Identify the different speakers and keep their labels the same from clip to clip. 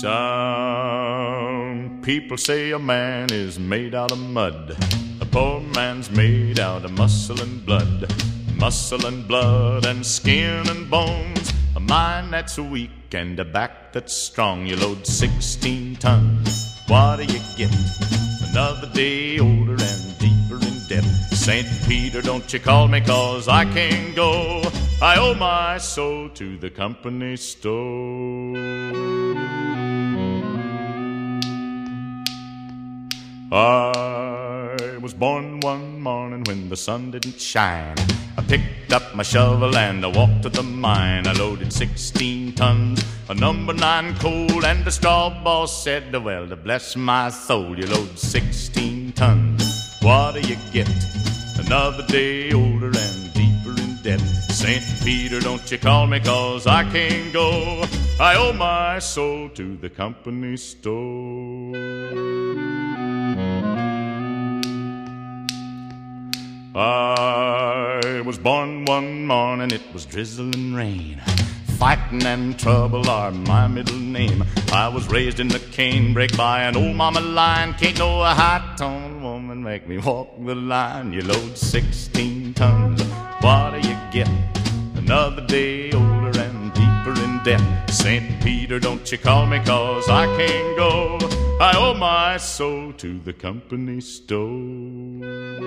Speaker 1: Some people say a man is made out of mud. A poor man's made out of muscle and blood. Muscle and blood and skin and bones. A mind that's weak and a back that's strong. You load 16 tons, what do you get? Another day older and deeper in debt. St. Peter, don't you call me, 'cause I can't go. I owe my soul to the company store. I was born one morning when the sun didn't shine. I picked up my shovel and I walked to the mine. I loaded 16 tons of number 9 coal, and the straw boss said, well, to bless my soul, you load 16 tons, what do you get? Another day older and deeper in debt. St. Peter, don't you call me, 'cause I can't go. I owe my soul to the company store. I was born one morning, it was drizzling rain. Fighting and trouble are my middle name. I was raised in the canebrake by an old mama lion. Can't no high-toned woman make me walk the line. You load 16 tons, what do you get? Another day older and deeper in debt. St. Peter, don't you call me, 'cause I can't go. I owe my soul to the company store.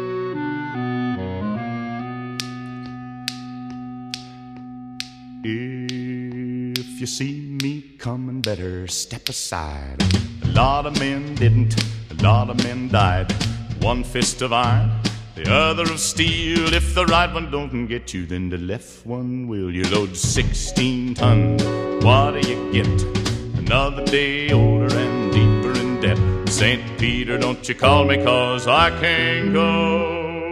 Speaker 1: If you see me coming, better step aside. A lot of men didn't, a lot of men died. One fist of iron, the other of steel. If the right one don't get you, then the left one will. You load 16 tons, what do you get? Another day older and deeper in debt. St. Peter, don't you call me, 'cause I can't go.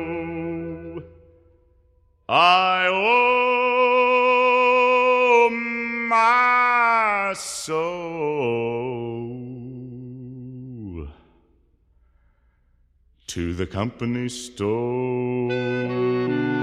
Speaker 1: I owe my soul to the company store.